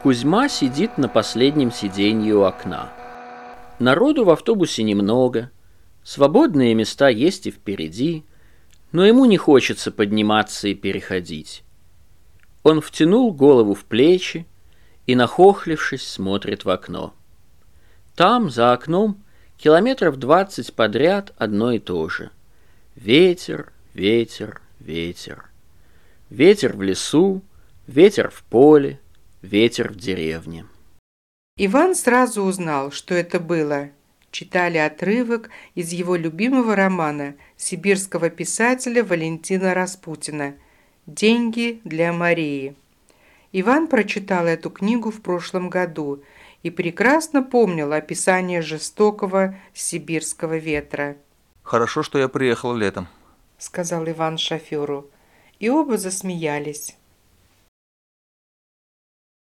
Кузьма сидит на последнем сиденье у окна. Народу в автобусе немного, свободные места есть и впереди, но ему не хочется подниматься и переходить. Он втянул голову в плечи и, нахохлившись, смотрит в окно. Там, за окном, километров 20 подряд одно и то же. Ветер, ветер, ветер. Ветер в лесу, ветер в поле, ветер в деревне. Иван сразу узнал, что это было. Читали отрывок из его любимого романа сибирского писателя Валентина Распутина «Деньги для Марии». Иван прочитал эту книгу в прошлом году и прекрасно помнил описание жестокого сибирского ветра. «Хорошо, что я приехал летом», — сказал Иван шоферу, и оба засмеялись.